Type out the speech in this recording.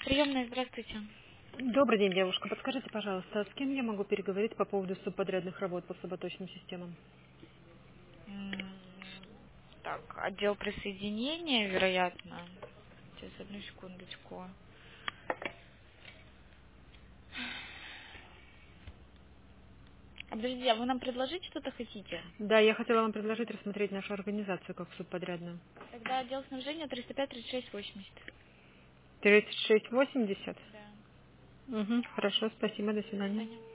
Приемная, здравствуйте. Добрый день, девушка. Подскажите, пожалуйста, с кем я могу переговорить по поводу субподрядных работ по слаботочным системам? М, Так, отдел присоединения, вероятно. Сейчас, одну секундочку. А подождите, а вы нам предложить что-то хотите? Да, я хотела вам предложить рассмотреть нашу организацию как субподрядную. Тогда отдел снабжения 305-36-80. 3680? Да. Угу, хорошо, спасибо, до До свидания. свидания.